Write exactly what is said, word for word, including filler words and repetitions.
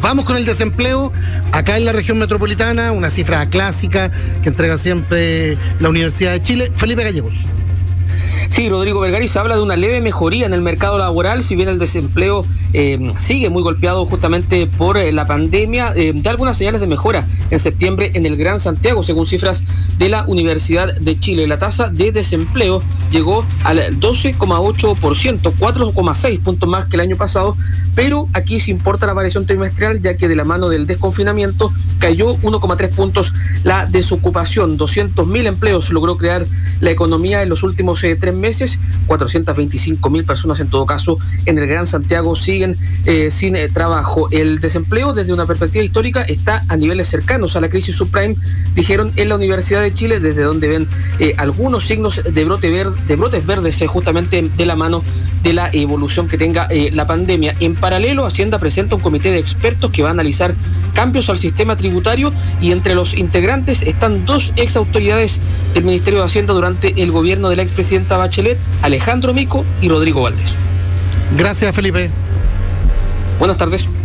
Vamos con el desempleo. Acá en la región metropolitana, una cifra clásica que entrega siempre la Universidad de Chile. Felipe Gallegos. Sí, Rodrigo Vergari, se habla de una leve mejoría en el mercado laboral, si bien el desempleo eh, sigue muy golpeado justamente por eh, la pandemia, eh, da algunas señales de mejora en septiembre en el Gran Santiago, según cifras de la Universidad de Chile. La tasa de desempleo llegó al doce coma ocho por ciento, cuatro coma seis puntos más que el año pasado, pero aquí se importa la variación trimestral, ya que de la mano del desconfinamiento cayó uno coma tres puntos la desocupación. doscientos mil empleos logró crear la economía en los últimos eh, tres meses, cuatrocientas veinticinco mil personas en todo caso en el Gran Santiago siguen eh, sin eh, trabajo. El desempleo desde una perspectiva histórica está a niveles cercanos a la crisis subprime, dijeron en la Universidad de Chile, desde donde ven eh, algunos signos de brote verde, de brotes verdes eh, justamente de la mano de la evolución que tenga eh, la pandemia. En paralelo, Hacienda presenta un comité de expertos que va a analizar cambios al sistema tributario, y entre los integrantes están dos ex autoridades del Ministerio de Hacienda durante el gobierno de la expresidenta Bachelet, Alejandro Mico y Rodrigo Valdés. Gracias, Felipe. Buenas tardes.